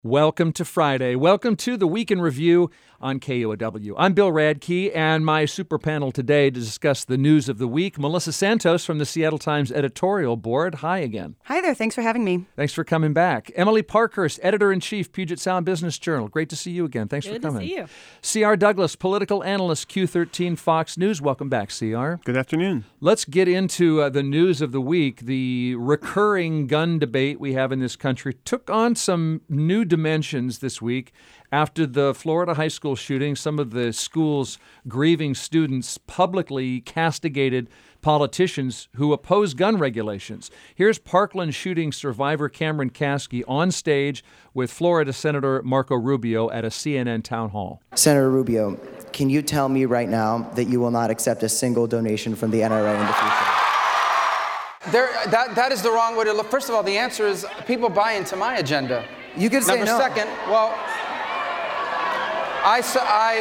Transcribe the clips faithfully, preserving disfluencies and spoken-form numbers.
Welcome to Friday. Welcome to the Week in Review on K U O W. I'm Bill Radke, and my super panel today to discuss the news of the week, Melissa Santos from the Seattle Times editorial board. Hi again. Hi there. Thanks for having me. Thanks for coming back. Emily Parkhurst, editor-in-chief, Puget Sound Business Journal. Great to see you again. Thanks Good for coming. Good to see you. C R Douglas, political analyst, Q thirteen Fox News. Welcome back, C R. Good afternoon. Let's get into uh, the news of the week. The recurring gun debate we have in this country took on some new dimensions this week after the Florida high school shooting. Some of the school's grieving students publicly castigated politicians who oppose gun regulations. Here's Parkland shooting survivor Cameron Kasky on stage with Florida Senator Marco Rubio at a C N N town hall. Senator Rubio, can you tell me right now that you will not accept a single donation from the N R A in the future? There, that, that is the wrong way to look. First of all, the answer is people buy into my agenda. You could say Number no. second, well, I,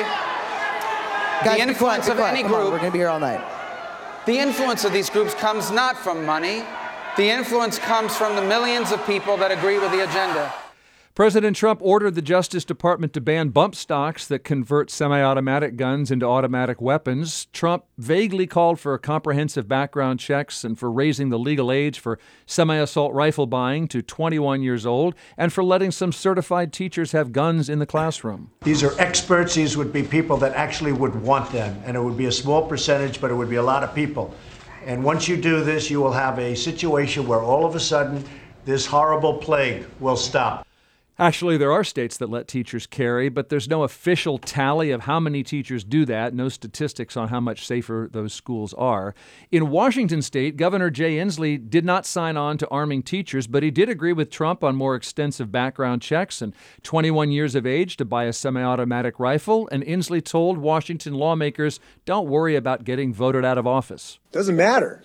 I Guys, the be influence quiet, be of quiet. any Come on, group, we're going to be here all night. the influence of these groups comes not from money. The influence comes from the millions of people that agree with the agenda. President Trump ordered the Justice Department to ban bump stocks that convert semi-automatic guns into automatic weapons. Trump vaguely called for comprehensive background checks and for raising the legal age for semi-assault rifle buying to twenty-one years old and for letting some certified teachers have guns in the classroom. These are experts. These would be people that actually would want them. And it would be a small percentage, but it would be a lot of people. And once you do this, you will have a situation where all of a sudden this horrible plague will stop. Actually, there are states that let teachers carry, but there's no official tally of how many teachers do that, no statistics on how much safer those schools are. In Washington state, Governor Jay Inslee did not sign on to arming teachers, but he did agree with Trump on more extensive background checks and twenty-one years of age to buy a semi-automatic rifle, and Inslee told Washington lawmakers, don't worry about getting voted out of office. Doesn't matter.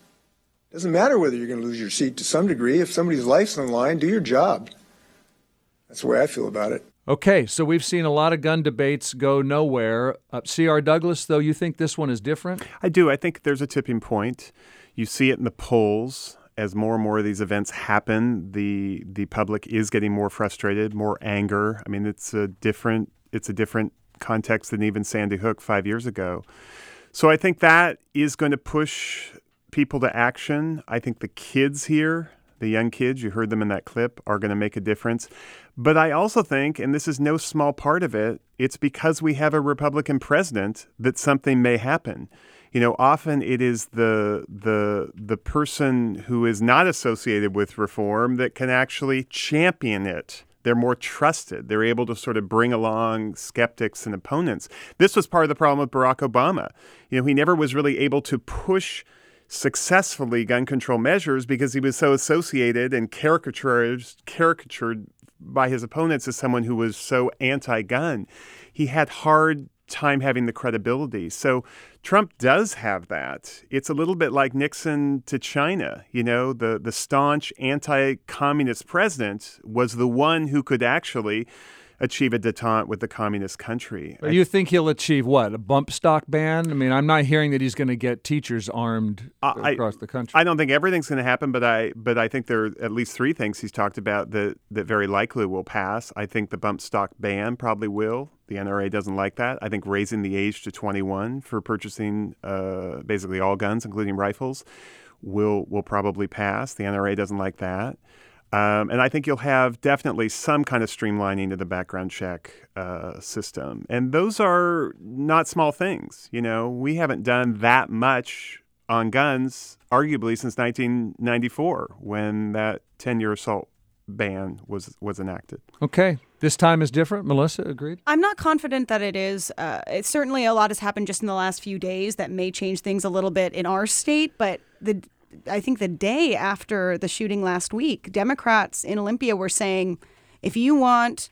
Doesn't matter whether you're going to lose your seat to some degree. If somebody's life's on the line, do your job. That's the way I feel about it. Okay, so we've seen a lot of gun debates go nowhere. Uh, C R Douglas, though, you think this one is different? I do. I think there's a tipping point. You see it in the polls. As more and more of these events happen, the the public is getting more frustrated, more anger. I mean, it's a different it's a different context than even Sandy Hook five years ago. So I think that is going to push people to action. I think the kids here, the young kids, you heard them in that clip, are going to make a difference. But I also think, and this is no small part of it, it's because we have a Republican president that something may happen. You know, often it is the the the person who is not associated with reform that can actually champion it. They're more trusted. They're able to sort of bring along skeptics and opponents. This was part of the problem with Barack Obama. You know, he never was really able to push successfully gun control measures because he was so associated and caricatured, caricatured by his opponents as someone who was so anti-gun. He had hard time having the credibility. So Trump does have that. It's a little bit like Nixon to China. You know, the, the staunch anti-communist president was the one who could actually achieve a detente with the communist country. But you think he'll achieve what, a bump stock ban? I mean, I'm not hearing that he's going to get teachers armed uh, across I, the country. I don't think everything's going to happen, but I but I think there are at least three things he's talked about that, that very likely will pass. I think the bump stock ban probably will. The N R A doesn't like that. I think raising the age to twenty-one for purchasing uh, basically all guns, including rifles, will will probably pass. The N R A doesn't like that. Um, and I think you'll have definitely some kind of streamlining of the background check uh, system. And those are not small things. You know, we haven't done that much on guns, arguably, since nineteen ninety-four, when that ten-year assault ban was, was enacted. Okay. This time is different. Melissa, agreed? I'm not confident that it is. Uh, it's certainly a lot has happened just in the last few days that may change things a little bit in our state, but the I think the day after the shooting last week, Democrats in Olympia were saying, if you want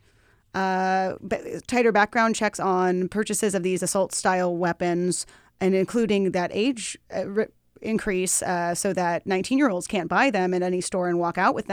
uh, b- tighter background checks on purchases of these assault-style weapons, and including that age uh, re- increase uh, so that nineteen-year-olds can't buy them at any store and walk out with them,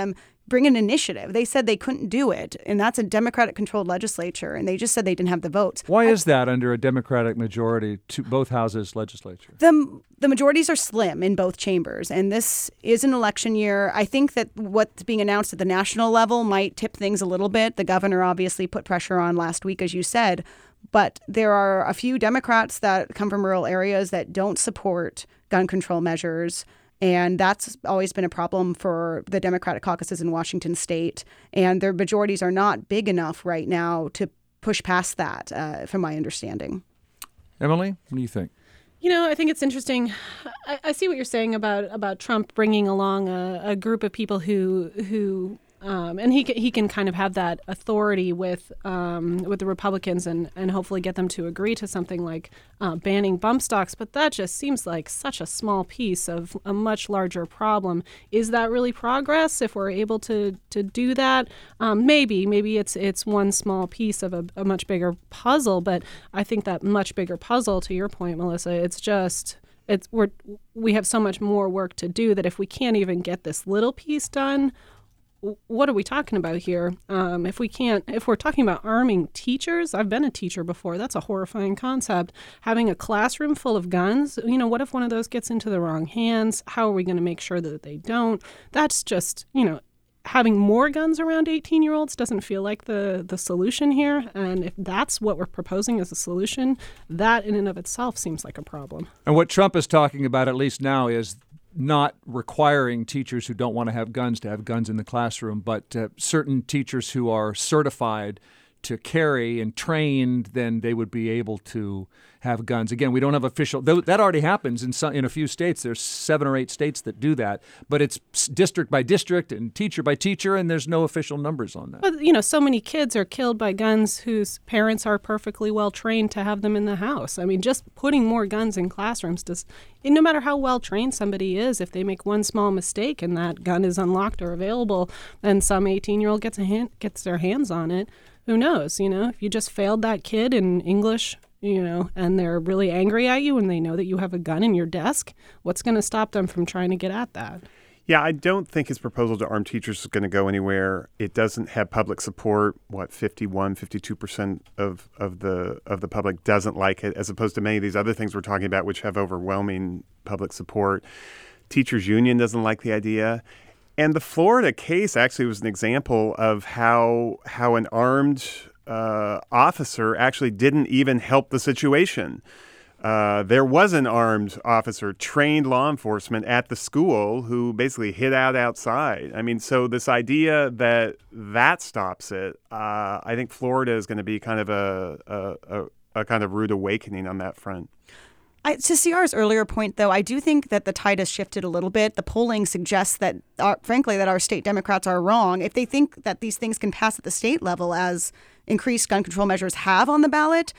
bring an initiative. They said they couldn't do it, and that's a Democratic-controlled legislature, and they just said they didn't have the votes. Why is that under a Democratic majority to both houses legislature? The, the majorities are slim in both chambers, and this is an election year. I think that what's being announced at the national level might tip things a little bit. The governor obviously put pressure on last week, as you said, but there are a few Democrats that come from rural areas that don't support gun control measures. And that's always been a problem for the Democratic caucuses in Washington state. And their majorities are not big enough right now to push past that, uh, from my understanding. Emily, what do you think? You know, I think it's interesting. I, I see what you're saying about, about Trump bringing along a, a group of people who who um, and he can, he can kind of have that authority with um, with the Republicans and, and hopefully get them to agree to something like uh, banning bump stocks. But that just seems like such a small piece of a much larger problem. Is that really progress if we're able to to do that? Um, maybe. Maybe it's it's one small piece of a, a much bigger puzzle. But I think that much bigger puzzle, to your point, Melissa, it's just... It's we're we have so much more work to do that if we can't even get this little piece done, what are we talking about here? Um, if we can't, if we're talking about arming teachers, I've been a teacher before. That's a horrifying concept. Having a classroom full of guns, you know, what if one of those gets into the wrong hands? How are we going to make sure that they don't? That's just, you know, having more guns around eighteen-year-olds doesn't feel like the, the solution here. And if that's what we're proposing as a solution, that in and of itself seems like a problem. And what Trump is talking about, at least now, is not requiring teachers who don't want to have guns to have guns in the classroom, but uh, certain teachers who are certified to carry and trained, then they would be able to have guns. Again, we don't have official, that already happens in some, in a few states. There's seven or eight states that do that, but it's district by district and teacher by teacher, and there's no official numbers on that. But, you know, so many kids are killed by guns whose parents are perfectly well trained to have them in the house. I mean, just putting more guns in classrooms does, no matter how well trained somebody is, if they make one small mistake and that gun is unlocked or available, and some eighteen-year-old gets a hand, gets their hands on it, who knows? You know, if you just failed that kid in English, you know, and they're really angry at you and they know that you have a gun in your desk, what's going to stop them from trying to get at that? Yeah, I don't think his proposal to arm teachers is going to go anywhere. It doesn't have public support. What, fifty-one, fifty-two percent of, of the of the public doesn't like it, as opposed to many of these other things we're talking about, which have overwhelming public support. Teachers union doesn't like the idea. And the Florida case actually was an example of how how an armed uh, officer actually didn't even help the situation. Uh, there was an armed officer, trained law enforcement at the school who basically hid out outside. I mean, so this idea that that stops it, uh, I think Florida is going to be kind of a, a, a, a kind of rude awakening on that front. I, to C R's earlier point, though, I do think that the tide has shifted a little bit. The polling suggests that, our, frankly, that our state Democrats are wrong. If they think that these things can pass at the state level, as increased gun control measures have on the ballot,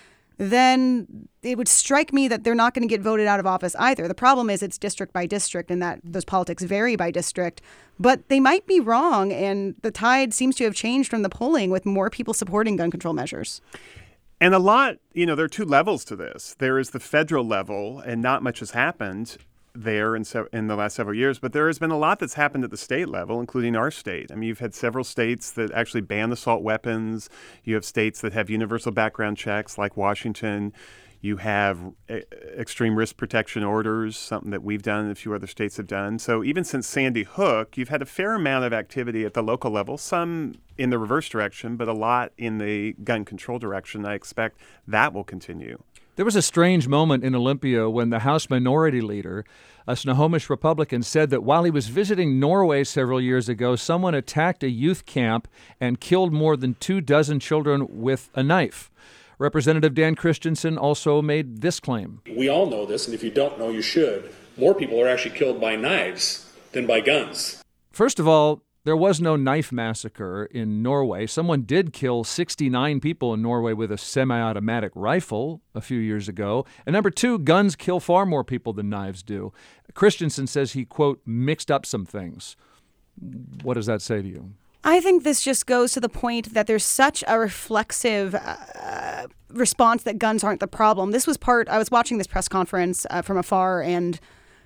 then it would strike me that they're not going to get voted out of office either. The problem is it's district by district and that those politics vary by district. But they might be wrong, and the tide seems to have changed from the polling with more people supporting gun control measures. And a lot, you know, there are two levels to this. There is the federal level, and not much has happened there in, se- in the last several years, but there has been a lot that's happened at the state level, including our state. I mean, you've had several states that actually ban assault weapons. You have states that have universal background checks, like Washington. You have e- extreme risk protection orders, something that we've done and a few other states have done. So even since Sandy Hook, you've had a fair amount of activity at the local level, some in the reverse direction, but a lot in the gun control direction. I expect that will continue. There was a strange moment in Olympia when the House Minority Leader, a Snohomish Republican, said that while he was visiting Norway several years ago, someone attacked a youth camp and killed more than two dozen children with a knife. Representative Dan Christensen also made this claim. We all know this, and if you don't know, you should. More people are actually killed by knives than by guns. First of all, there was no knife massacre in Norway. Someone did kill sixty-nine people in Norway with a semi-automatic rifle a few years ago. And number two, guns kill far more people than knives do. Christensen says he, quote, mixed up some things. What does that say to you? I think this just goes to the point that there's such a reflexive uh, response that guns aren't the problem. This was part, I was watching this press conference uh, from afar, and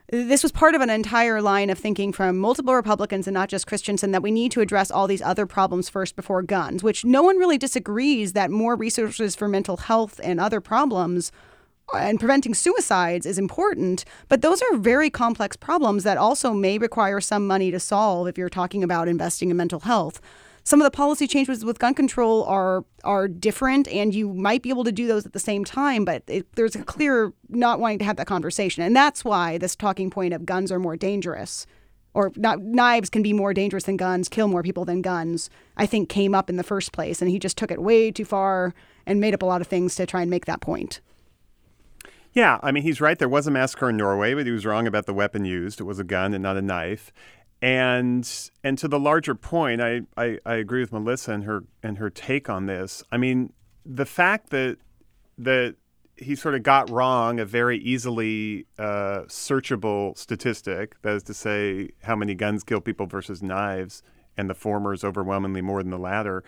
this was part of an entire line of thinking from multiple Republicans and not just Christensen that we need to address all these other problems first before guns, which no one really disagrees that more resources for mental health and other problems and preventing suicides is important. But those are very complex problems that also may require some money to solve if you're talking about investing in mental health. Some of the policy changes with gun control are are different, and you might be able to do those at the same time, but it, there's a clear not wanting to have that conversation. And that's why this talking point of guns are more dangerous, or not, knives can be more dangerous than guns, kill more people than guns, I think came up in the first place. And he just took it way too far and made up a lot of things to try and make that point. Yeah, I mean, he's right. There was a massacre in Norway, but he was wrong about the weapon used. It was a gun and not a knife. And and to the larger point, I, I, I agree with Melissa and her and her take on this. I mean, the fact that that he sort of got wrong a very easily uh, searchable statistic, that is to say, how many guns kill people versus knives, and the former is overwhelmingly more than the latter,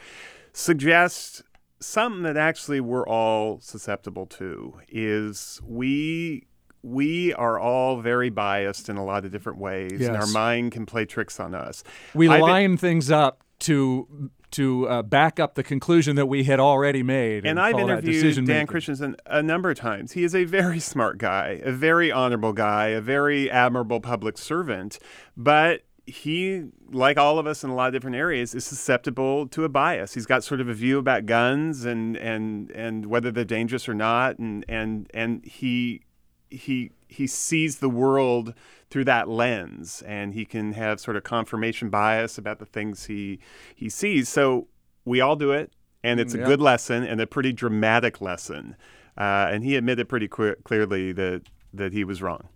suggests something that actually we're all susceptible to. Is we. We are all very biased in a lot of different ways, yes. and our mind can play tricks on us. We I've line been, things up to to uh, back up the conclusion that we had already made. And, and I've call that interviewed decision Dan making. Christensen a number of times. He is a very smart guy, a very honorable guy, a very admirable public servant, but he, like all of us in a lot of different areas, is susceptible to a bias. He's got sort of a view about guns and and and whether they're dangerous or not, and and and he. he he sees the world through that lens, and he can have sort of confirmation bias about the things he he sees. So we all do it, and it's a yeah. good lesson and a pretty dramatic lesson. Uh, and he admitted pretty que- clearly that that he was wrong.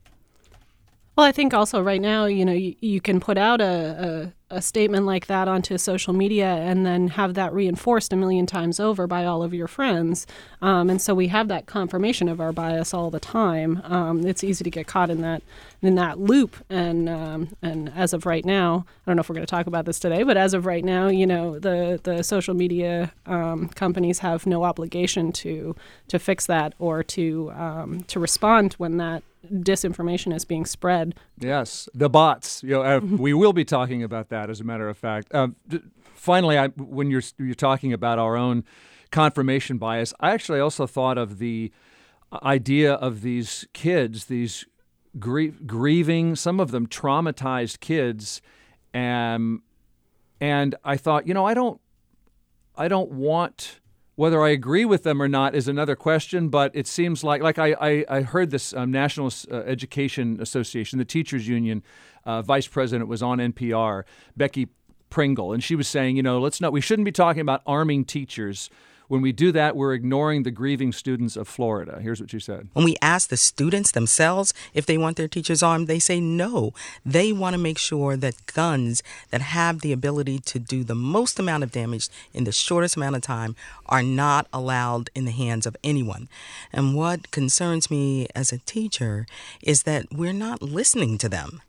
Well, I think also right now, you know, you, you can put out a, a, a statement like that onto social media and then have that reinforced a million times over by all of your friends. Um, and so we have that confirmation of our bias all the time. Um, it's easy to get caught in that in that loop. And um, and as of right now, I don't know if we're going to talk about this today, but as of right now, you know, the, the social media um, companies have no obligation to to fix that or to um, to respond when that disinformation is being spread. Yes, the bots. You know, uh, we will be talking about that, as a matter of fact. Um, d- finally, I, when you're you're talking about our own confirmation bias, I actually also thought of the idea of these kids, these grie- grieving, some of them traumatized kids, um, and I thought, you know, I don't, I don't want. Whether I agree with them or not is another question, but it seems like, like I, I, I heard this um, National uh, Education Association, the teachers union uh, vice president was on N P R, Becky Pringle, and she was saying, you know, let's not, we shouldn't be talking about arming teachers. When we do that, we're ignoring the grieving students of Florida. Here's what she said. When we ask the students themselves if they want their teachers armed, they say no. They want to make sure that guns that have the ability to do the most amount of damage in the shortest amount of time are not allowed in the hands of anyone. And what concerns me as a teacher is that we're not listening to them.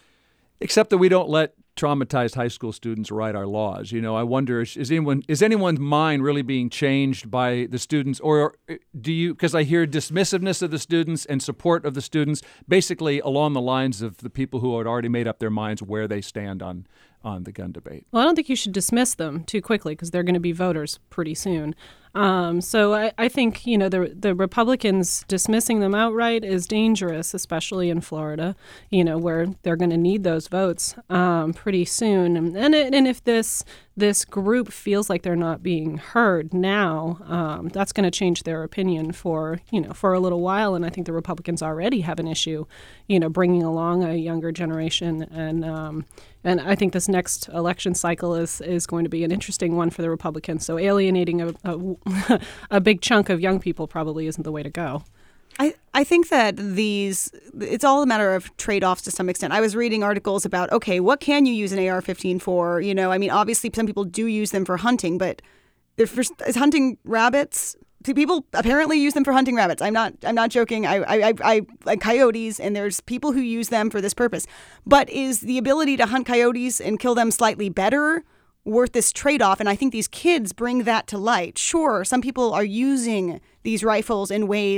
Except that we don't let traumatized high school students write our laws. You know, I wonder, is, is anyone is anyone's mind really being changed by the students, or do you? Because I hear dismissiveness of the students and support of the students, basically along the lines of the people who had already made up their minds where they stand on on the gun debate. Well, I don't think you should dismiss them too quickly because they're going to be voters pretty soon. Um, so I, I think, you know, the the Republicans dismissing them outright is dangerous, especially in Florida, you know, where they're going to need those votes um, pretty soon. And and, it, and if this this group feels like they're not being heard now, um, that's going to change their opinion for, you know, for a little while. And I think the Republicans already have an issue, you know, bringing along a younger generation. And um, and I think this next election cycle is is going to be an interesting one for the Republicans. So alienating a, a, a big chunk of young people probably isn't the way to go. I, I think that these, it's all a matter of trade-offs to some extent. I was reading articles about, okay, what can you use an A R fifteen for? You know, I mean, obviously some people do use them for hunting, but they're for, is hunting rabbits? Do people apparently use them for hunting rabbits? I'm not I'm not joking. I, I, I, I like coyotes, and there's people who use them for this purpose. But is the ability to hunt coyotes and kill them slightly better worth this trade-off? And I think these kids bring that to light. Sure, some people are using these rifles in ways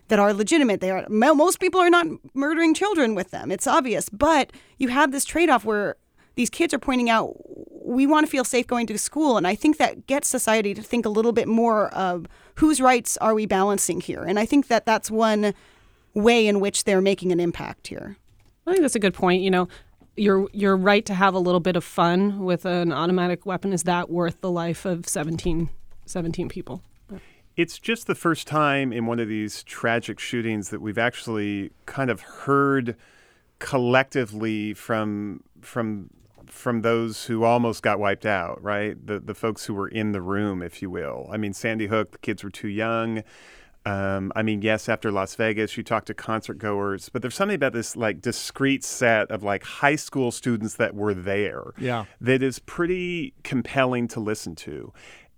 that are legitimate. They are most people are not murdering children with them. It's obvious, but you have this trade-off where these kids are pointing out we want to feel safe going to school, and I think that gets society to think a little bit more of whose rights are we balancing here, and I think that that's one way in which they're making an impact here. I think that's a good point. You know, your your right to have a little bit of fun with an automatic weapon, is that worth the life of seventeen, seventeen people? It's just the first time in one of these tragic shootings that we've actually kind of heard collectively from from from those who almost got wiped out, right? The the folks who were in the room, if you will. I mean, Sandy Hook, the kids were too young. Um, I mean, yes, after Las Vegas, you talk to concert goers, but there's something about this like discrete set of like high school students that were there yeah. that is pretty compelling to listen to.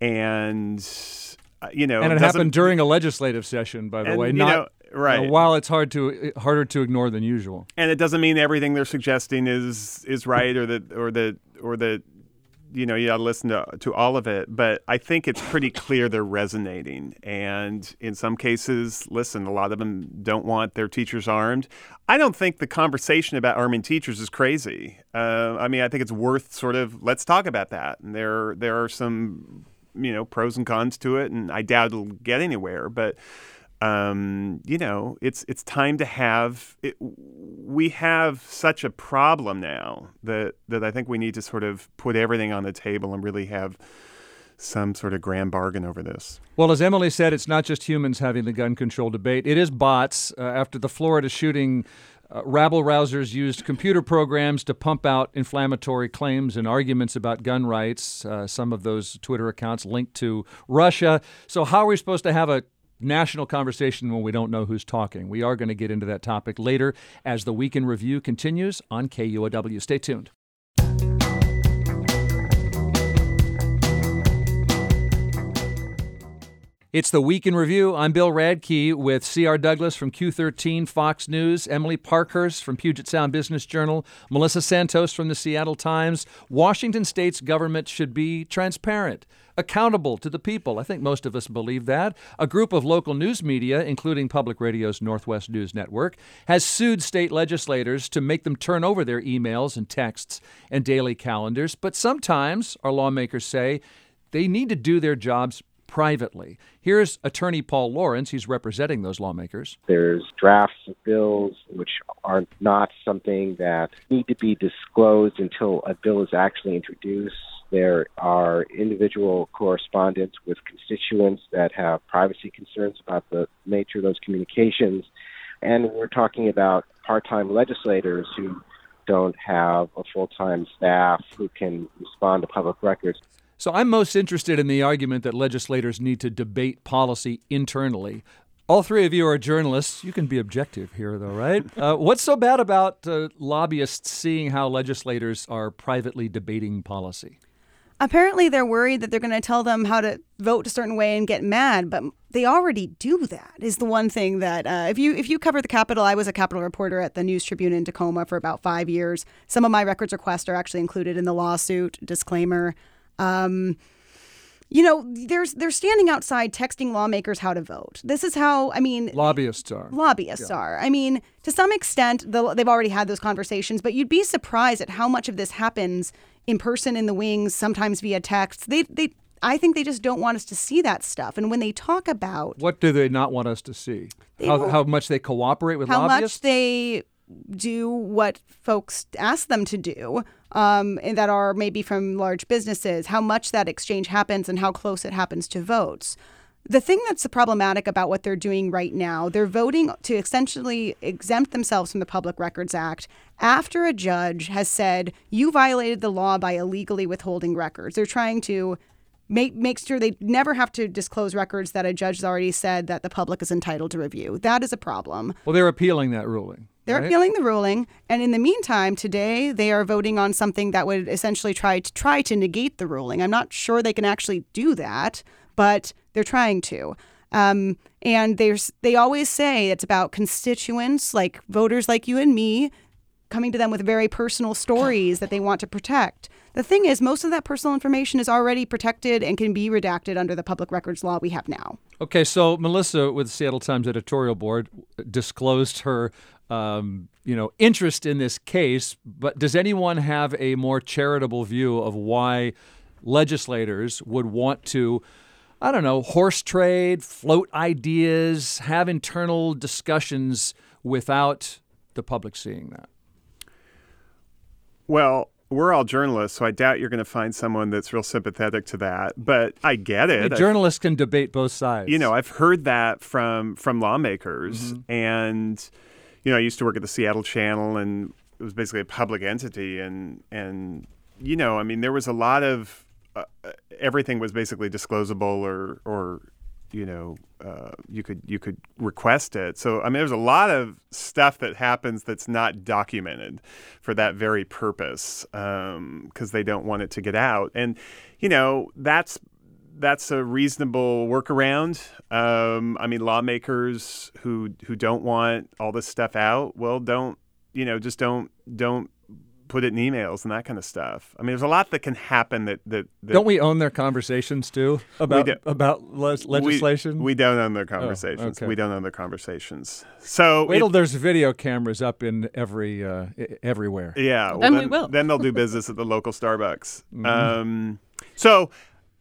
And Uh, you know, and it happened during a legislative session, by the and, way. You Not, know, right. You know, while it's hard to harder to ignore than usual. And it doesn't mean everything they're suggesting is is right, or that or that or that you know you got to listen to to all of it. But I think it's pretty clear they're resonating. And in some cases, listen, a lot of them don't want their teachers armed. I don't think the conversation about arming teachers is crazy. Uh, I mean, I think it's worth sort of let's talk about that. And there there are some. you know, pros and cons to it, and I doubt it'll get anywhere. But, um, you know, it's it's time to have it, we have such a problem now that, that I think we need to sort of put everything on the table and really have some sort of grand bargain over this. Well, as Emily said, it's not just humans having the gun control debate. It is bots. Uh, after the Florida shooting, Uh, rabble-rousers used computer programs to pump out inflammatory claims and arguments about gun rights. Uh, some of those Twitter accounts linked to Russia. So how are we supposed to have a national conversation when we don't know who's talking? We are going to get into that topic later as the Week in Review continues on K U O W. Stay tuned. It's the Week in Review. I'm Bill Radke with C R. Douglas from Q thirteen Fox News, Emily Parkhurst from Puget Sound Business Journal, Melissa Santos from the Seattle Times. Washington State's government should be transparent, accountable to the people. I think most of us believe that. A group of local news media, including Public Radio's Northwest News Network, has sued state legislators to make them turn over their emails and texts and daily calendars. But sometimes, our lawmakers say, they need to do their jobs privately. Here's Attorney Paul Lawrence. He's representing those lawmakers. There's drafts of bills which are not something that need to be disclosed until a bill is actually introduced. There are individual correspondence with constituents that have privacy concerns about the nature of those communications. And we're talking about part-time legislators who don't have a full-time staff who can respond to public records. So I'm most interested in the argument that legislators need to debate policy internally. All three of you are journalists. You can be objective here, though, right? Uh, what's so bad about uh, lobbyists seeing how legislators are privately debating policy? Apparently, they're worried that they're going to tell them how to vote a certain way and get mad, but they already do that, is the one thing that uh, if you if you cover the Capitol, I was a Capitol reporter at the News Tribune in Tacoma for about five years. Some of my records requests are actually included in the lawsuit, disclaimer. Um, you know, there's they're standing outside texting lawmakers how to vote. This is how, I mean... Lobbyists are. Lobbyists yeah. are. I mean, to some extent, the, they've already had those conversations, but you'd be surprised at how much of this happens in person in the wings, sometimes via text. They, they, I think they just don't want us to see that stuff. And when they talk about... What do they not want us to see? How, how much they cooperate with how lobbyists? How much they do what folks ask them to do. Um, and that are maybe from large businesses, how much that exchange happens and how close it happens to votes. The thing that's problematic about what they're doing right now, they're voting to essentially exempt themselves from the Public Records Act after a judge has said, you violated the law by illegally withholding records. They're trying to make make sure they never have to disclose records that a judge has already said that the public is entitled to review. That is a problem. Well, they're appealing that ruling. They're right? appealing the ruling, and in the meantime, today they are voting on something that would essentially try to try to negate the ruling. I'm not sure they can actually do that, but they're trying to. Um, and there's they always say it's about constituents, like voters like you and me, coming to them with very personal stories that they want to protect. The thing is, most of that personal information is already protected and can be redacted under the public records law we have now. Okay, so Melissa with the Seattle Times editorial board disclosed her um, you know, interest in this case, but does anyone have a more charitable view of why legislators would want to, I don't know, horse trade, float ideas, have internal discussions without the public seeing that? Well, we're all journalists, so I doubt you're going to find someone that's real sympathetic to that. But I get it. I mean, journalists can debate both sides. You know, I've heard that from from lawmakers. Mm-hmm. And, you know, I used to work at the Seattle Channel, and it was basically a public entity. And, and you know, I mean, there was a lot of uh, everything was basically disclosable or, or you know, uh, you could you could request it. So, I mean, there's a lot of stuff that happens that's not documented for that very purpose because um, they don't want it to get out. And, you know, that's that's a reasonable workaround. Um, I mean, lawmakers who who don't want all this stuff out, well, don't, you know, just don't don't. put it in emails and that kind of stuff. I mean, there's a lot that can happen that... that, that don't we own their conversations, too, about about le- legislation? We, we don't own their conversations. Oh, okay. We don't own their conversations. So Wait till there's video cameras up in every uh, everywhere. Yeah. Well, then, then we will. Then they'll do business at the local Starbucks. Mm-hmm. Um, so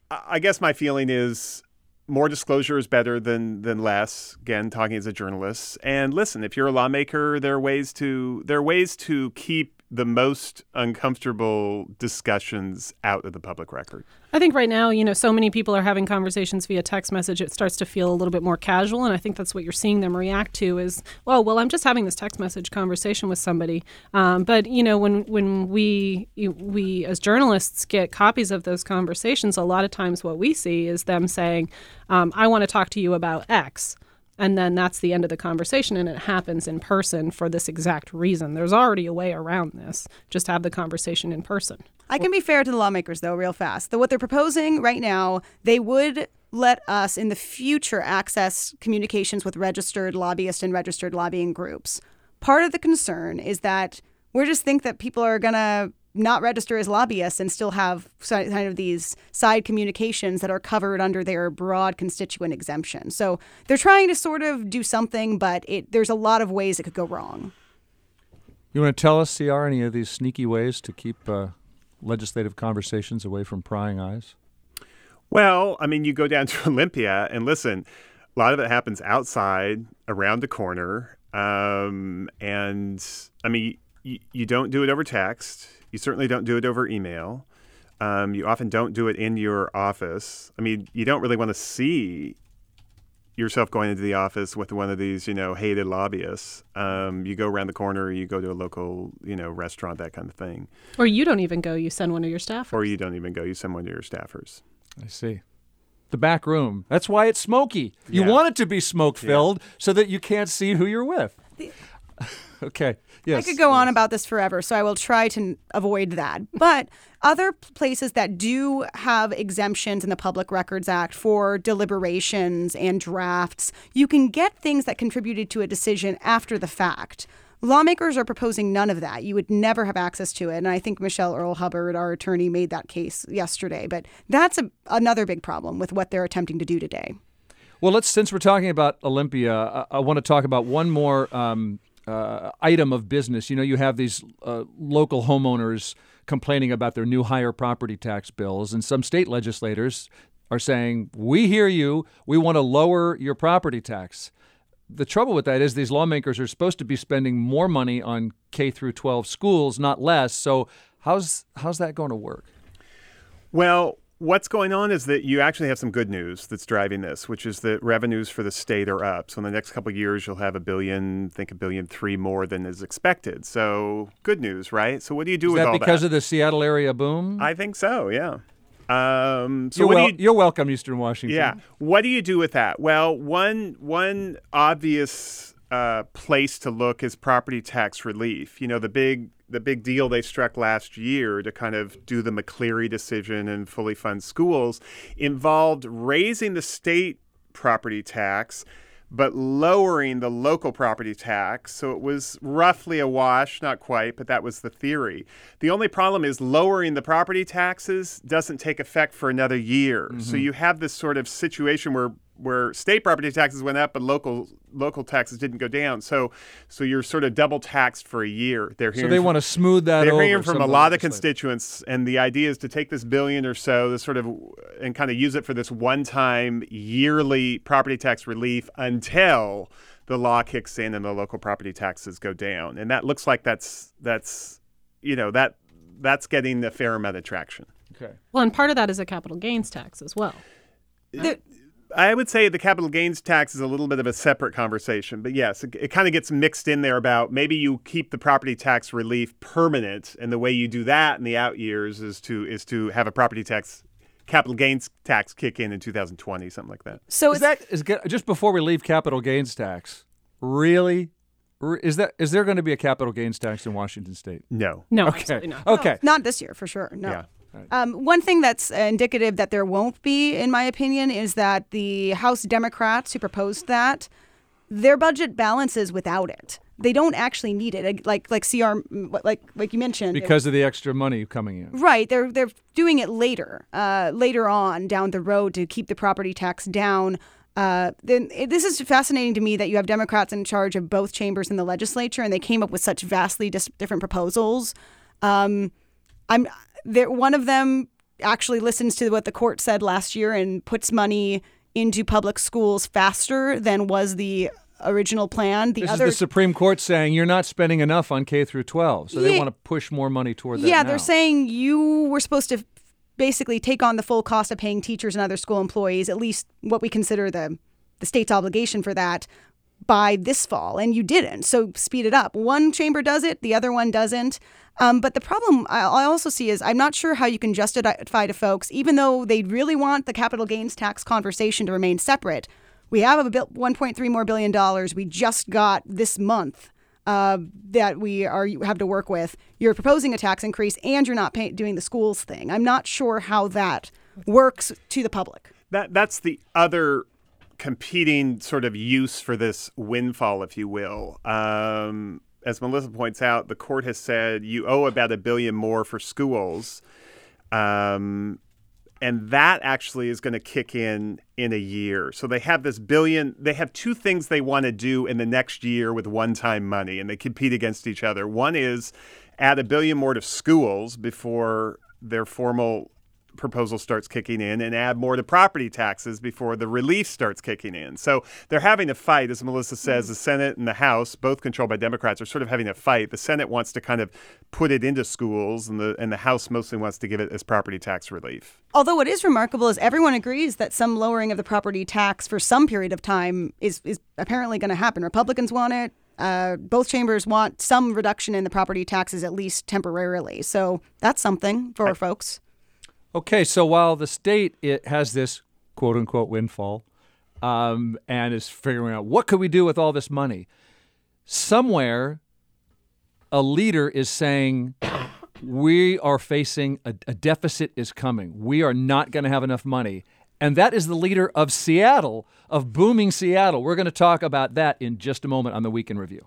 I guess my feeling is more disclosure is better than than less. Again, talking as a journalist. And listen, if you're a lawmaker, there are ways to there are ways to keep the most uncomfortable discussions out of the public record. I think right now, you know, so many people are having conversations via text message. It starts to feel a little bit more casual. And I think that's what you're seeing them react to is, well, well, I'm just having this text message conversation with somebody. Um, but, you know, when when we we as journalists get copies of those conversations, a lot of times what we see is them saying, um, I want to talk to you about X. And then that's the end of the conversation, and it happens in person for this exact reason. There's already a way around this. Just have the conversation in person. I can be fair to the lawmakers, though, real fast. That what they're proposing right now, they would let us in the future access communications with registered lobbyists and registered lobbying groups. Part of the concern is that we just think that people are going to not register as lobbyists and still have kind of these side communications that are covered under their broad constituent exemption. So they're trying to sort of do something, but it, there's a lot of ways it could go wrong. You want to tell us, C R, any of these sneaky ways to keep uh, legislative conversations away from prying eyes? Well, I mean, you go down to Olympia and listen, a lot of it happens outside, around the corner. Um, and, I mean, y- you don't do it over text. You certainly don't do it over email. Um, you often don't do it in your office. I mean, you don't really want to see yourself going into the office with one of these, you know, hated lobbyists. Um, you go around the corner, you go to a local, you know, restaurant, that kind of thing. Or you don't even go, you send one of your staffers. Or you don't even go, you send one of your staffers. I see. The back room. That's why it's smoky. You Yeah. want it to be smoke-filled Yeah. so that you can't see who you're with. Okay. Yes. I could go on about this forever, so I will try to n- avoid that. But other p- places that do have exemptions in the Public Records Act for deliberations and drafts, you can get things that contributed to a decision after the fact. Lawmakers are proposing none of that. You would never have access to it. And I think Michelle Earl Hubbard, our attorney, made that case yesterday. But that's a, another big problem with what they're attempting to do today. Well, let's since we're talking about Olympia, I, I want to talk about one more um, uh, item of business. You know, you have these uh, local homeowners complaining about their new higher property tax bills, and some state legislators are saying, we hear you, we want to lower your property tax. The trouble with that is these lawmakers are supposed to be spending more money on K through twelve schools, not less. So how's how's that going to work? Well, what's going on is that you actually have some good news that's driving this, which is that revenues for the state are up. So in the next couple of years, you'll have a billion, I think a billion three more than is expected. So good news, right? So what do you do Is with that all because that? of the Seattle area boom? I think so, yeah. Um, so you're, what wel- do you, you're welcome, Eastern Washington. Yeah. What do you do with that? Well, one one obvious uh, place to look is property tax relief. You know, the big the big deal they struck last year to kind of do the McCleary decision and fully fund schools involved raising the state property tax but lowering the local property tax. So it was roughly a wash, not quite, but that was the theory. The only problem is lowering the property taxes doesn't take effect for another year. Mm-hmm. So you have this sort of situation where where state property taxes went up, but local local taxes didn't go down. So so you're sort of double taxed for a year. They're so they from, want to smooth that they're over. They're hearing from a lot of constituents, and the idea is to take this billion or so, this sort of, and kind of use it for this one-time yearly property tax relief until the law kicks in and the local property taxes go down. And that looks like that's that's you know that that's getting a fair amount of traction. Okay. Well, and part of that is a capital gains tax as well. The, I would say the capital gains tax is a little bit of a separate conversation, but yes, it, it kind of gets mixed in there about maybe you keep the property tax relief permanent, and the way you do that in the out years is to is to have a property tax, capital gains tax kick in in two thousand twenty, something like that. So is that is just before we leave capital gains tax, really? Is that is there going to be a capital gains tax in Washington State? No. No, okay. absolutely not. Okay. No, not this year, for sure. No. Yeah. Um, one thing that's indicative that there won't be, in my opinion, is that the House Democrats who proposed that, their budget balances without it. They don't actually need it, like like C R, like like you mentioned, because of the extra money coming in. Right, they're they're doing it later, uh, later on down the road to keep the property tax down. Uh, then it, this is fascinating to me that you have Democrats in charge of both chambers in the legislature, and they came up with such vastly dis- different proposals. Um, I'm. There, one of them actually listens to what the court said last year and puts money into public schools faster than was the original plan. The this other, is the Supreme Court saying you're not spending enough on K through twelve, so yeah, they want to push more money toward that. Yeah, now. They're saying you were supposed to basically take on the full cost of paying teachers and other school employees, at least what we consider the the state's obligation for that, by this fall, and you didn't. So speed it up. One chamber does it, the other one doesn't. Um, but the problem I also see is I'm not sure how you can justify to folks, even though they really want the capital gains tax conversation to remain separate. We have a one point three more billion dollars we just got this month uh, that we are have to work with. You're proposing a tax increase, and you're not pay- doing the schools thing. I'm not sure how that works to the public. That that's the other competing sort of use for this windfall, if you will. Um, as Melissa points out, the court has said you owe about a billion more for schools. Um, and that actually is going to kick in in a year. So they have this billion. They have two things they want to do in the next year with one-time money, and they compete against each other. One is add a billion more to schools before their formal proposal starts kicking in, and add more to property taxes before the relief starts kicking in. So they're having a fight, as Melissa says. Mm-hmm. The Senate and the House, both controlled by Democrats, are sort of having a fight. The Senate wants to kind of put it into schools, and the and the House mostly wants to give it as property tax relief. Although what is remarkable is everyone agrees that some lowering of the property tax for some period of time is is apparently going to happen. Republicans want it. Uh, both chambers want some reduction in the property taxes, at least temporarily. So that's something for I, folks. Okay, so while the state it has this quote-unquote windfall um, and is figuring out what could we do with all this money, somewhere a leader is saying we are facing a, a deficit is coming. We are not going to have enough money. And that is the leader of Seattle, of booming Seattle. We're going to talk about that in just a moment on the Week in Review.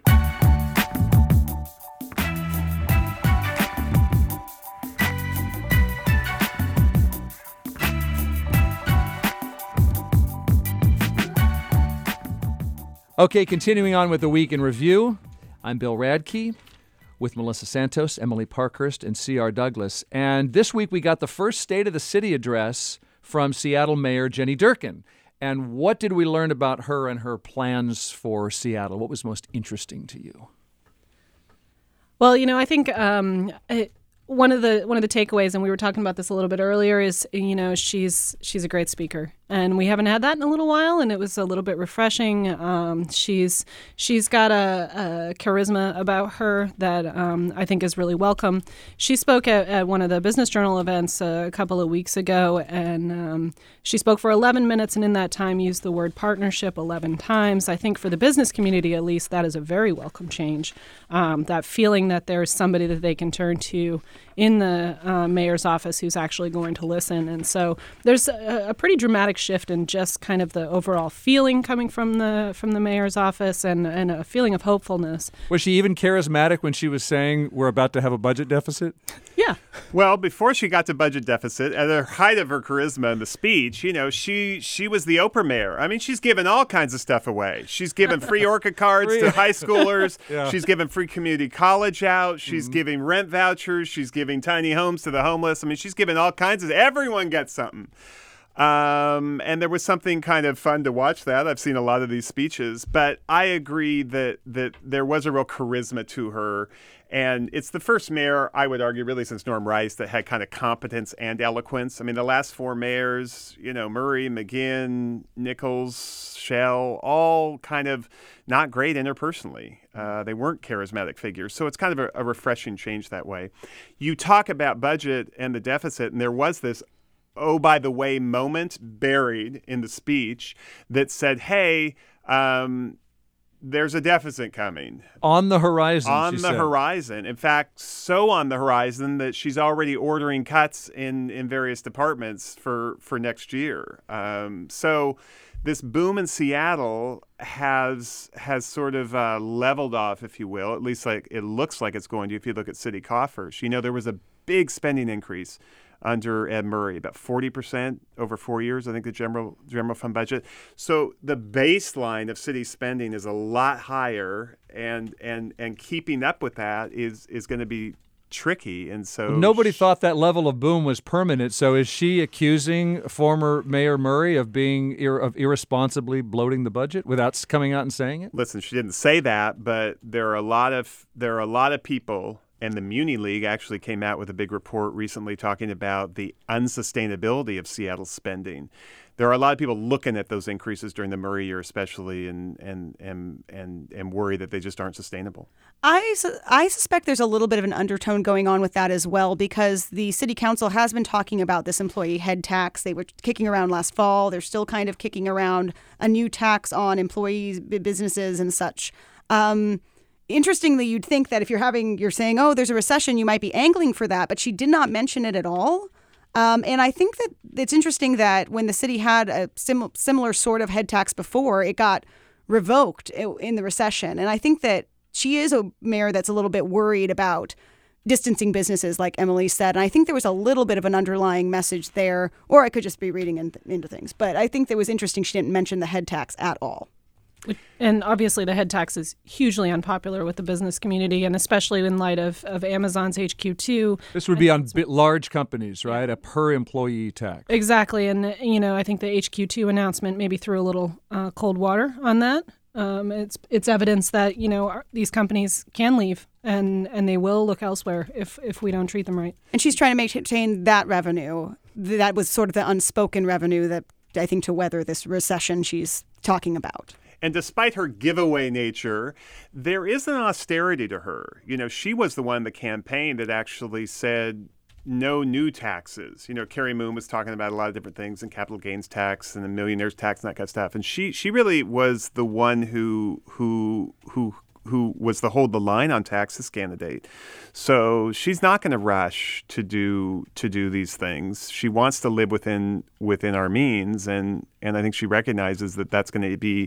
Okay, continuing on with the Week in Review, I'm Bill Radke with Melissa Santos, Emily Parkhurst, and C R. Douglas. And this week we got the first State of the City address from Seattle Mayor Jenny Durkan. And what did we learn about her and her plans for Seattle? What was most interesting to you? Well, you know, I think um, it, one of the one of the takeaways, and we were talking about this a little bit earlier, is you know she's she's a great speaker, and we haven't had that in a little while, and it was a little bit refreshing. Um, she's she's got a, a charisma about her that um, I think is really welcome. She spoke at, at one of the Business Journal events a couple of weeks ago, and um, she spoke for eleven minutes, and in that time used the word partnership eleven times. I think for the business community, at least, that is a very welcome change. Um, that feeling that there's somebody that they can turn to in the uh, mayor's office who's actually going to listen. And so there's a, a pretty dramatic shift in just kind of the overall feeling coming from the from the mayor's office and, and a feeling of hopefulness. Was she even charismatic when she was saying we're about to have a budget deficit? Yeah. Well, before she got to budget deficit, at the height of her charisma in the speech, you know, she she was the Oprah mayor. I mean, she's given all kinds of stuff away. She's given free Orca cards to high schoolers. Yeah. She's given free community college out. She's mm-hmm. giving rent vouchers. She's giving tiny homes to the homeless. I mean, she's given all kinds of, everyone gets something. Um, and there was something kind of fun to watch that. I've seen a lot of these speeches, but I agree that that there was a real charisma to her. And it's the first mayor, I would argue, really since Norm Rice, that had kind of competence and eloquence. I mean, the last four mayors, you know, Murray, McGinn, Nichols, Shell, all kind of not great interpersonally. Uh, they weren't charismatic figures. So it's kind of a, a refreshing change that way. You talk about budget and the deficit, and there was this oh, by the way moment buried in the speech that said, hey, um, there's a deficit coming. On the horizon, On she the said. horizon. In fact, so on the horizon that she's already ordering cuts in, in various departments for, for next year. Um, so this boom in Seattle has has sort of uh, leveled off, if you will, at least like it looks like it's going to if you look at city coffers. You know, there was a big spending increase under Ed Murray, about forty percent over four years, I think, the general general fund budget. So the baseline of city spending is a lot higher, and and and keeping up with that is is going to be tricky. And so nobody sh- thought that level of boom was permanent. So is she accusing former Mayor Murray of being ir- of irresponsibly bloating the budget without coming out and saying it? Listen, she didn't say that, but there are a lot of there are a lot of people. And the Muni League actually came out with a big report recently talking about the unsustainability of Seattle's spending. There are a lot of people looking at those increases during the Murray year especially and and and and, and worry that they just aren't sustainable. I, su- I suspect there's a little bit of an undertone going on with that as well, because the city council has been talking about this employee head tax. They were kicking around last fall. They're still kind of kicking around a new tax on employees, businesses and such. Um Interestingly, you'd think that if you're having, you're saying, oh, there's a recession, you might be angling for that, but she did not mention it at all. Um, and I think that it's interesting that when the city had a sim- similar sort of head tax before, it got revoked in the recession. And I think that she is a mayor that's a little bit worried about distancing businesses, like Emily said. And I think there was a little bit of an underlying message there, or I could just be reading in, into things. But I think that was interesting she didn't mention the head tax at all. And obviously the head tax is hugely unpopular with the business community, and especially in light of, of Amazon's H Q two. This would be on bit large companies, right? A per employee tax. Exactly. And, you know, I think the H Q two announcement maybe threw a little uh, cold water on that. Um, it's it's evidence that, you know, our, these companies can leave and, and they will look elsewhere if, if we don't treat them right. And she's trying to maintain that revenue. That was sort of the unspoken revenue that I think to weather this recession she's talking about. And despite her giveaway nature, there is an austerity to her. You know, she was the one in the campaign that actually said no new taxes. You know, Carrie Moon was talking about a lot of different things, and capital gains tax and the millionaires tax and that kind of stuff. And she she really was the one who who who who was the hold the line on taxes candidate. So she's not going to rush to do to do these things. She wants to live within within our means, and and I think she recognizes that that's going to be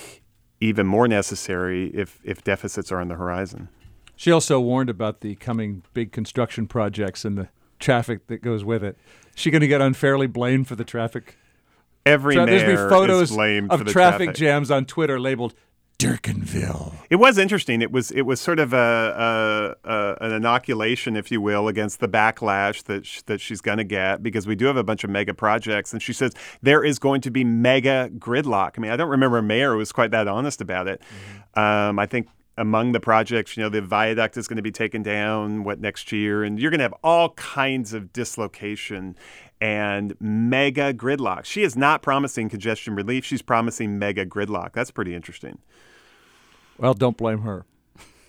even more necessary if if deficits are on the horizon. She also warned about the coming big construction projects and the traffic that goes with it. Is she going to get unfairly blamed for the traffic? Every Tra- mayor There's been photos is blamed of for the traffic, traffic jams on Twitter labeled Durkinville. It was interesting. It was it was sort of a, a, a an inoculation, if you will, against the backlash that sh- that she's going to get, because we do have a bunch of mega projects. And she says there is going to be mega gridlock. I mean, I don't remember a mayor who was quite that honest about it. Mm-hmm. Um, I think among the projects, you know, the viaduct is going to be taken down, what, next year? And you're going to have all kinds of dislocation and mega gridlock. She is not promising congestion relief. She's promising mega gridlock. That's pretty interesting. Well, don't blame her.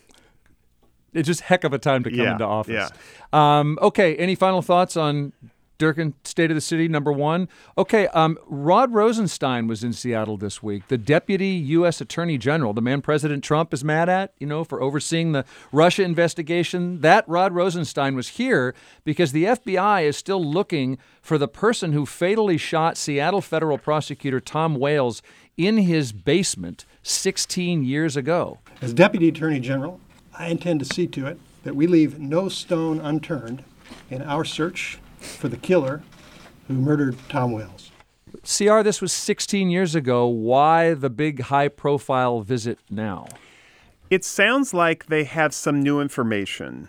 It's just heck of a time to come yeah, into office. Yeah. Um, okay, any final thoughts on Durkin, State of the City, number one. Okay, um, Rod Rosenstein was in Seattle this week. The Deputy U S Attorney General, the man President Trump is mad at, you know, for overseeing the Russia investigation. That Rod Rosenstein was here because the F B I is still looking for the person who fatally shot Seattle federal prosecutor Tom Wales in his basement sixteen years ago. As Deputy Attorney General, I intend to see to it that we leave no stone unturned in our search for the killer who murdered Tom Wales. C R, this was sixteen years ago. Why the big high-profile visit now? It sounds like they have some new information,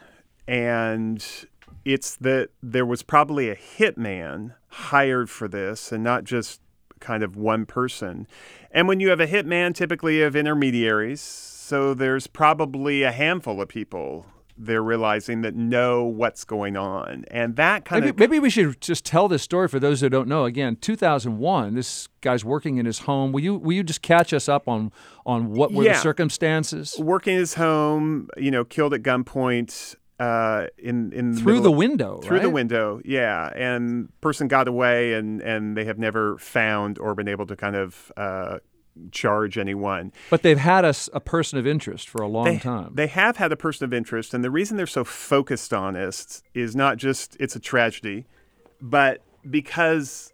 and it's that there was probably a hitman hired for this and not just kind of one person. And when you have a hitman, typically you have intermediaries, so there's probably a handful of people they're realizing that know what's going on. And that kind maybe, of... Maybe we should just tell this story for those who don't know. Again, two thousand one, this guy's working in his home. Will you will you just catch us up on, on what were yeah. the circumstances? Working in his home, you know, killed at gunpoint uh, in, in Through the, the window, Through right? the window, yeah. And person got away, and, and they have never found or been able to kind of... Uh, charge anyone. But they've had a, a person of interest for a long they, time. They have had a person of interest, and the reason they're so focused on it is not just it's a tragedy, but because...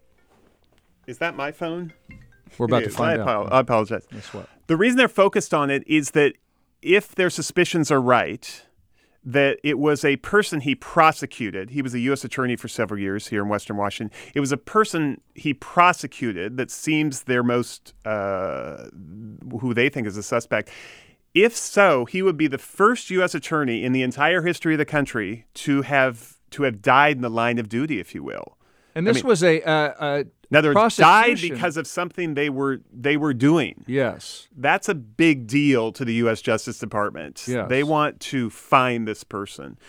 Is that my phone? We're about it to is. find I out. Apo- I apologize. That's what. The reason they're focused on it is that if their suspicions are right, that it was a person he prosecuted. He was a U S attorney for several years here in Western Washington. It was a person he prosecuted that seems their most, uh, who they think is a suspect. If so, he would be the first U S attorney in the entire history of the country to have to have died in the line of duty, if you will. And this I mean, was a, uh, a in other words, died prosecution. because of something they were they were doing. Yes. That's a big deal to the U S Justice Department. Yes. They want to find this person.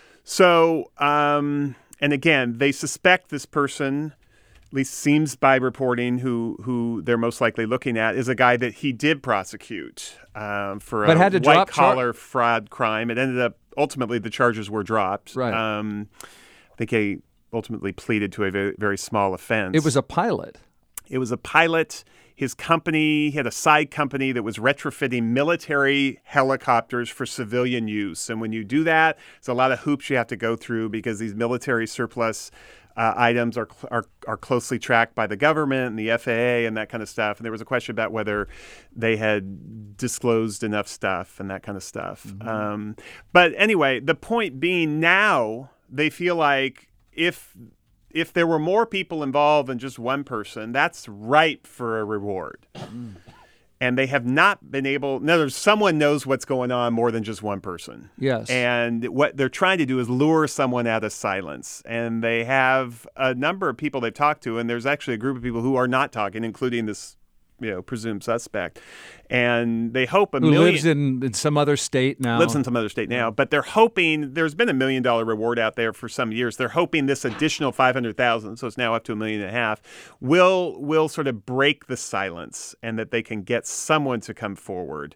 So, um, and again, they suspect this person, at least seems by reporting, who who they're most likely looking at, is a guy that he did prosecute um, for But a had to drop char- white-collar fraud crime. It ended up, ultimately, the charges were dropped. Right. Um, I think he ultimately pleaded to a very, very small offense. It was a pilot. It was a pilot. His company, he had a side company that was retrofitting military helicopters for civilian use. And when you do that, there's a lot of hoops you have to go through because these military surplus uh, items are, are are closely tracked by the government and the F A A and that kind of stuff. And there was a question about whether they had disclosed enough stuff and that kind of stuff. Mm-hmm. Um, but anyway, the point being now they feel like if if there were more people involved than just one person, that's ripe for a reward. Mm. And they have not been able, in other words, someone knows what's going on more than just one person. Yes. And what they're trying to do is lure someone out of silence. And they have a number of people they've talked to, and there's actually a group of people who are not talking, including this, you know, presumed suspect. And they hope a Who million... lives in, in some other state now. Lives in some other state now. But they're hoping, there's been a million dollar reward out there for some years. They're hoping this additional five hundred thousand, so it's now up to a million and a half, will will sort of break the silence and that they can get someone to come forward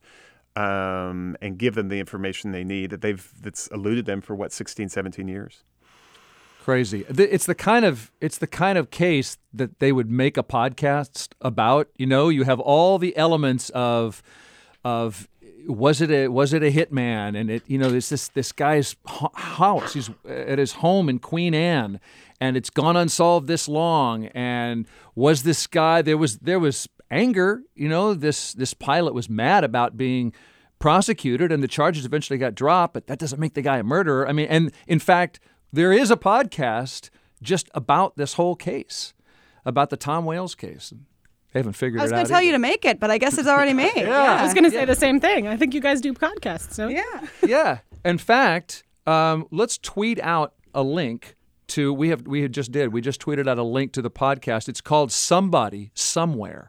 um, and give them the information they need that they've that's eluded them for, what, sixteen, seventeen years. Crazy. It's the kind of it's the kind of case that they would make a podcast about. You know, you have all the elements of of was it a was it a hitman, and it you know this this this guy's house. He's at his home in Queen Anne, and it's gone unsolved this long. And was this guy there was there was anger. You know, this this pilot was mad about being prosecuted, and the charges eventually got dropped. But that doesn't make the guy a murderer. I mean, and in fact, there is a podcast just about this whole case, about the Tom Wales case. They haven't figured it out. I was going to tell either. you to make it, but I guess it's already made. Yeah. yeah. I was going to say Yeah. the same thing. I think you guys do podcasts, so Yeah. Yeah. In fact, um, let's tweet out a link to we have we had just did. We just tweeted out a link to the podcast. It's called Somebody Somewhere.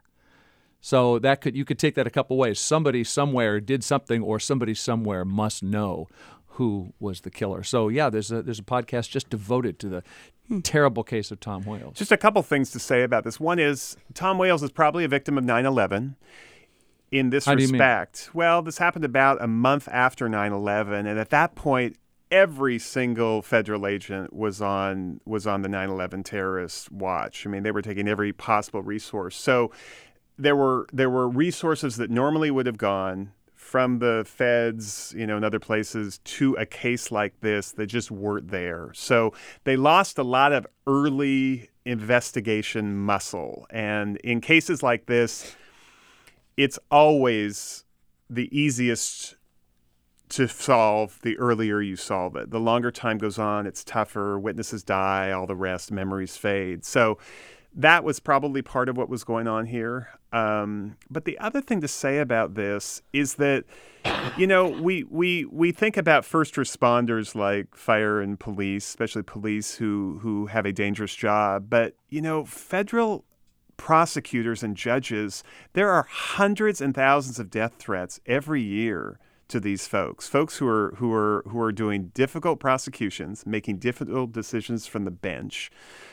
So that could you could take that a couple ways. Somebody somewhere did something, or somebody somewhere must know who was the killer. So yeah, there's a there's a podcast just devoted to the terrible case of Tom Wales. Just a couple things to say about this. One is Tom Wales is probably a victim of nine eleven in this How do you mean? respect. Well, this happened about a month after nine eleven, and at that point, every single federal agent was on was on the nine eleven terrorist watch. I mean, they were taking every possible resource. So there were there were resources that normally would have gone from the feds, you know, and other places to a case like this that just weren't there. So they lost a lot of early investigation muscle. And in cases like this, it's always the easiest to solve the earlier you solve it. The longer time goes on, it's tougher. Witnesses die, all the rest, memories fade. So that was probably part of what was going on here. Um, but the other thing to say about this is that, you know, we we we think about first responders like fire and police, especially police who who have a dangerous job. But, you know, federal prosecutors and judges, there are hundreds and thousands of death threats every year to these folks, folks who are who are who are doing difficult prosecutions, making difficult decisions from the bench.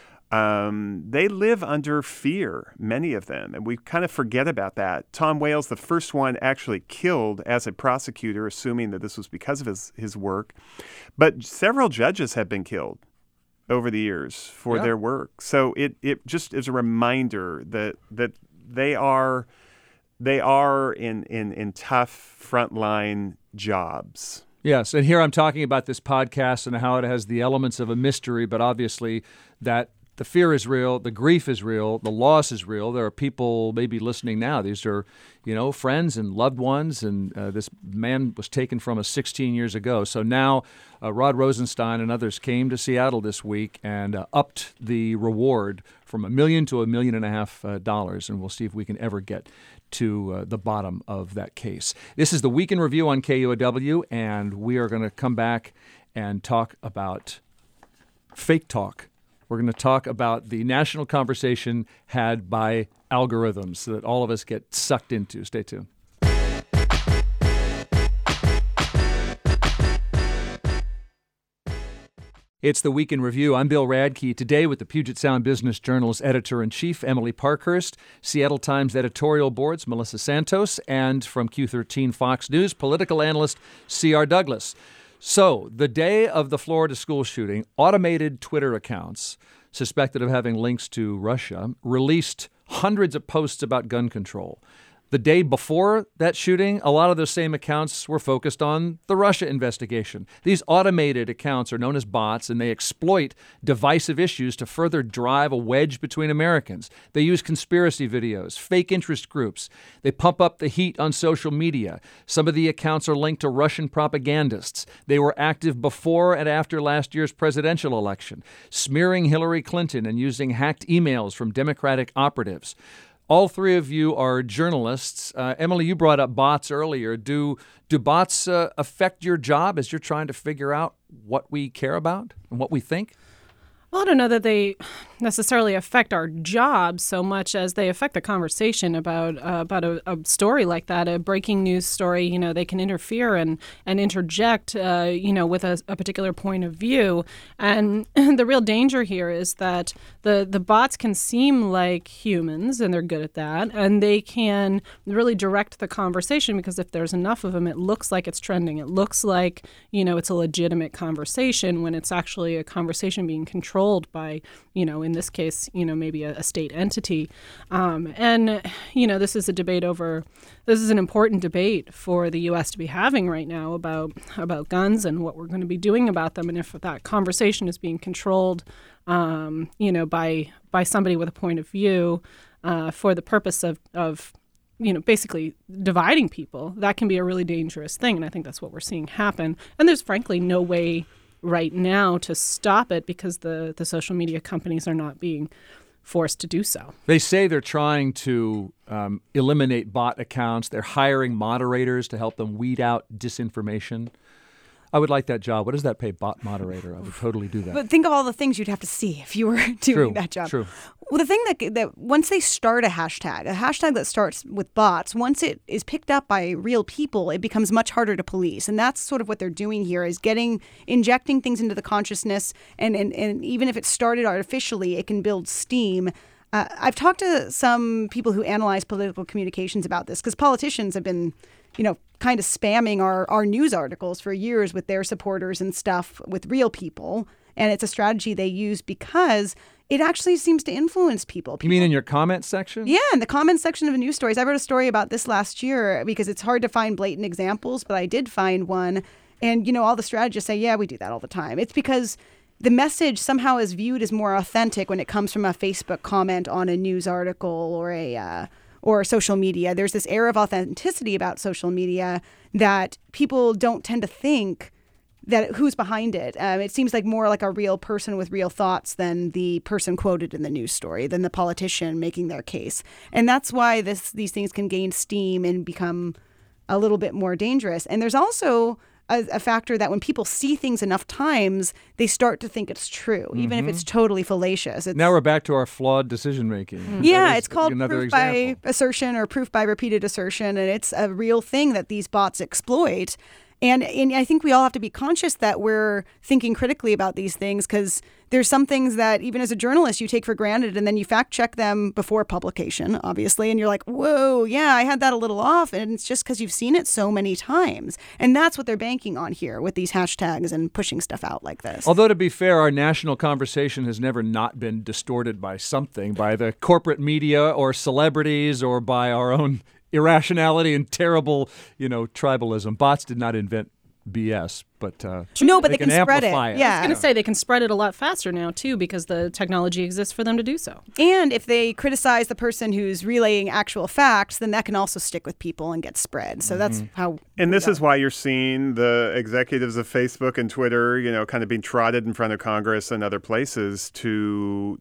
Um, they live under fear, many of them, and we kind of forget about that. Tom Wales, the first one actually killed as a prosecutor, assuming that this was because of his, his work. But several judges have been killed over the years for yeah. their work. So it, it just is a reminder that that they are they are in, in, in tough frontline jobs. Yes, and here I'm talking about this podcast and how it has the elements of a mystery, but obviously that the fear is real, the grief is real, the loss is real. There are people maybe listening now. These are, you know, friends and loved ones, and uh, this man was taken from us sixteen years ago. So now uh, Rod Rosenstein and others came to Seattle this week and uh, upped the reward from a million to a million and a half uh, dollars, and we'll see if we can ever get to uh, the bottom of that case. This is the Week in Review on K U O W, and we are going to come back and talk about fake talk. We're going to talk about the national conversation had by algorithms that all of us get sucked into. Stay tuned. It's the Week in Review. I'm Bill Radke. Today with the Puget Sound Business Journal's editor-in-chief, Emily Parkhurst, Seattle Times editorial board's Melissa Santos, and from Q thirteen Fox News, political analyst C R Douglas. So, the day of the Florida school shooting, automated Twitter accounts suspected of having links to Russia released hundreds of posts about gun control. The day before that shooting, a lot of those same accounts were focused on the Russia investigation. These automated accounts are known as bots, and they exploit divisive issues to further drive a wedge between Americans. They use conspiracy videos, fake interest groups. They pump up the heat on social media. Some of the accounts are linked to Russian propagandists. They were active before and after last year's presidential election, smearing Hillary Clinton and using hacked emails from Democratic operatives. All three of you are journalists. Uh, Emily, you brought up bots earlier. Do do bots uh, affect your job as you're trying to figure out what we care about and what we think? Well, I don't know that they necessarily affect our jobs so much as they affect the conversation about uh, about a, a story like that, a breaking news story. You know, they can interfere and and interject, uh, you know, with a, a particular point of view. And the real danger here is that the the bots can seem like humans, and they're good at that, and they can really direct the conversation because if there's enough of them, it looks like it's trending. It looks like, you know, it's a legitimate conversation when it's actually a conversation being controlled by, you know, in this case, you know, maybe a, a state entity. Um, and, you know, this is a debate over, this is an important debate for the U S to be having right now about, about guns and what we're going to be doing about them. And if that conversation is being controlled, um, you know, by, by somebody with a point of view uh, for the purpose of, of, you know, basically dividing people, that can be a really dangerous thing. And I think that's what we're seeing happen. And there's frankly no way right now to stop it because the, the social media companies are not being forced to do so. They say they're trying to um, eliminate bot accounts. They're hiring moderators to help them weed out disinformation. I would like that job. What does that pay? Bot moderator. I would totally do that. But think of all the things you'd have to see if you were doing True. that job. True. Well, the thing that that once they start a hashtag, a hashtag that starts with bots, once it is picked up by real people, it becomes much harder to police. And that's sort of what they're doing here is getting, injecting things into the consciousness. And, and, and even if it started artificially, it can build steam. Uh, I've talked to some people who analyze political communications about this because politicians have been, you know, kind of spamming our, our news articles for years with their supporters and stuff with real people. And it's a strategy they use because it actually seems to influence people. people. You mean in your comment section? Yeah, in the comments section of news stories. I wrote a story about this last year because it's hard to find blatant examples, but I did find one. And, you know, all the strategists say, yeah, we do that all the time. It's because the message somehow is viewed as more authentic when it comes from a Facebook comment on a news article or a uh, or social media. There's this air of authenticity about social media that people don't tend to think that who's behind it. Um, it seems like more like a real person with real thoughts than the person quoted in the news story, than the politician making their case. And that's why this these things can gain steam and become a little bit more dangerous. And there's also a, a factor that when people see things enough times, they start to think it's true, mm-hmm. even if it's totally fallacious. It's, now we're back to our flawed decision making. Mm-hmm. Yeah, it's called another proof example. by assertion or proof by repeated assertion. And it's a real thing that these bots exploit. And, and I think we all have to be conscious that we're thinking critically about these things because there's some things that even as a journalist you take for granted and then you fact check them before publication, obviously. And you're like, whoa, yeah, I had that a little off. And it's just because you've seen it so many times. And that's what they're banking on here with these hashtags and pushing stuff out like this. Although, to be fair, our national conversation has never not been distorted by something, by the corporate media or celebrities or by our own irrationality and terrible, you know, tribalism. Bots did not invent B S, but uh, no, but they, they can, can spread amplify it. it. Yeah, I was going to say they can spread it a lot faster now too because the technology exists for them to do so. And if they criticize the person who's relaying actual facts, then that can also stick with people and get spread. So that's Mm-hmm. how. And this is why you're seeing the executives of Facebook and Twitter, you know, kind of being trotted in front of Congress and other places to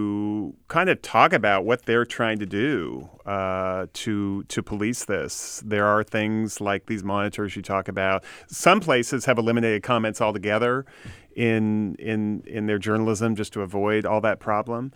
to kind of talk about what they're trying to do uh, to to police this. There are things like these monitors you talk about. Some places have eliminated comments altogether in in in their journalism just to avoid all that problem.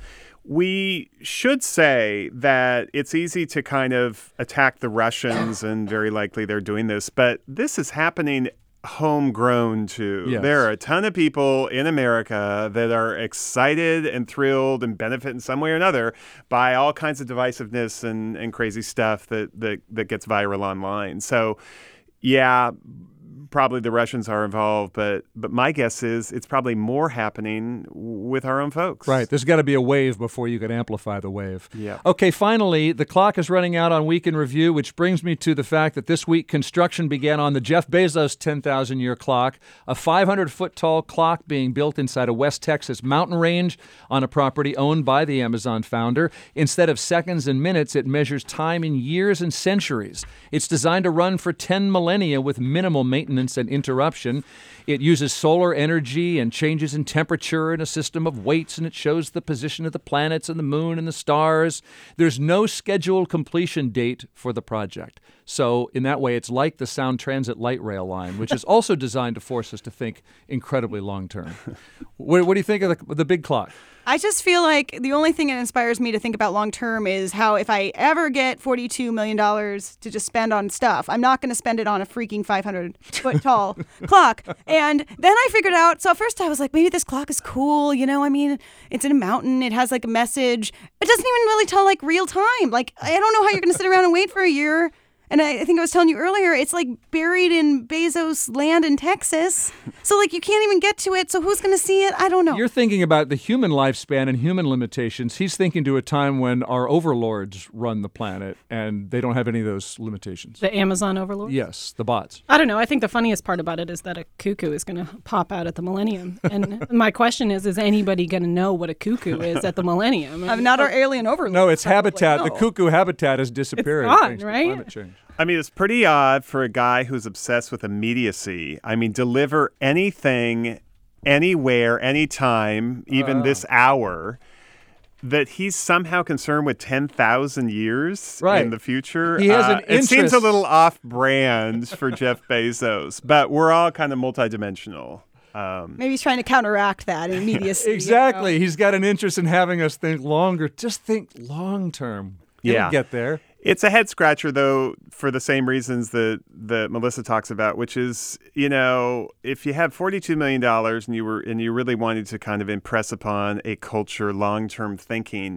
We should say that it's easy to kind of attack the Russians, and very likely they're doing this, but this is happening homegrown too. Yes. There are a ton of people in America that are excited and thrilled and benefit in some way or another by all kinds of divisiveness and, and crazy stuff that, that, that gets viral online. So, yeah, probably the Russians are involved, but but my guess is it's probably more happening with our own folks. Right. There's got to be a wave before you can amplify the wave. Yeah. Okay, finally, the clock is running out on Week in Review, which brings me to the fact that this week construction began on the Jeff Bezos ten thousand year clock, a five hundred foot tall clock being built inside a West Texas mountain range on a property owned by the Amazon founder. Instead of seconds and minutes, it measures time in years and centuries. It's designed to run for ten millennia with minimal maintenance and interruption. It uses solar energy and changes in temperature in a system of weights, and it shows the position of the planets and the moon and the stars. There's no scheduled completion date for the project. So in that way, it's like the Sound Transit light rail line, which is also designed to force us to think incredibly long term. What, what do you think of the, the big clock? I just feel like the only thing that inspires me to think about long term is how if I ever get forty-two million dollars to just spend on stuff, I'm not going to spend it on a freaking five hundred foot tall clock. And then I figured out, so at first I was like, maybe this clock is cool. You know, I mean, it's in a mountain. It has like a message. It doesn't even really tell like real time. Like, I don't know how you're going to sit around and wait for a year. And I, I think I was telling you earlier, it's like buried in Bezos' land in Texas. So like you can't even get to it. So who's going to see it? I don't know. You're thinking about the human lifespan and human limitations. He's thinking to a time when our overlords run the planet and they don't have any of those limitations. The Amazon overlords? Yes, the bots. I don't know. I think the funniest part about it is that a cuckoo is going to pop out at the millennium. And my question is, is anybody going to know what a cuckoo is at the millennium? I'm not our alien overlord. No, it's probably. habitat. No. The cuckoo habitat has disappeared. It's gone, thanks to right? climate change. I mean, it's pretty odd for a guy who's obsessed with immediacy. I mean, deliver anything, anywhere, anytime, even Uh. this hour, that he's somehow concerned with ten thousand years Right. in the future. He has an Uh, It seems a interest. little off-brand for Jeff Bezos, but we're all kind of multidimensional. Um, Maybe he's trying to counteract that immediacy. Exactly. You know? He's got an interest in having us think longer. Just think long term. You'll Yeah. get there. It's a head scratcher, though, for the same reasons that, that Melissa talks about, which is, you know, if you have forty-two million dollars and you were and you really wanted to kind of impress upon a culture long-term thinking,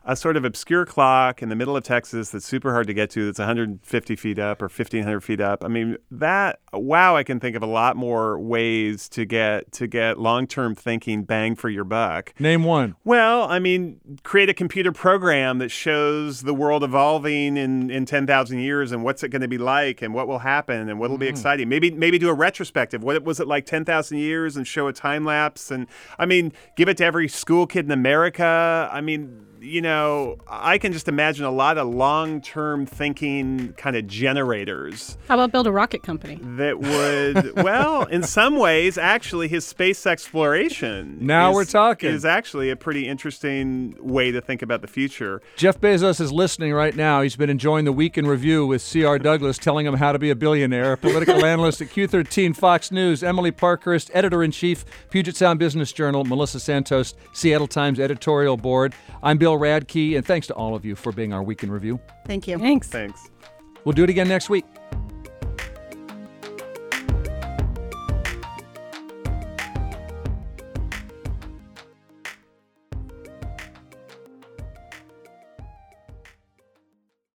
a sort of obscure clock in the middle of Texas that's super hard to get to, that's one hundred fifty feet up or fifteen hundred feet up. I mean, that, wow, I can think of a lot more ways to get to get long-term thinking bang for your buck. Name one. Well, I mean, create a computer program that shows the world evolving in, in ten thousand years and what's it going to be like and what will happen and what will mm. be exciting. Maybe maybe do a retrospective. What was it like ten thousand years and show a time lapse? And, I mean, give it to every school kid in America. I mean, you know, I can just imagine a lot of long-term thinking kind of generators. How about build a rocket company? That would, well, in some ways, actually, his space exploration now is, we're talking. is actually a pretty interesting way to think about the future. Jeff Bezos is listening right now. He's been enjoying the Week in Review with C R Douglas telling him how to be a billionaire. Political analyst at Q thirteen Fox News, Emily Parkhurst, editor-in-chief, Puget Sound Business Journal, Melissa Santos, Seattle Times editorial board. I'm Bill Radke, and thanks to all of you for being our Week in Review. Thank you. Thanks. Thanks. We'll do it again next week.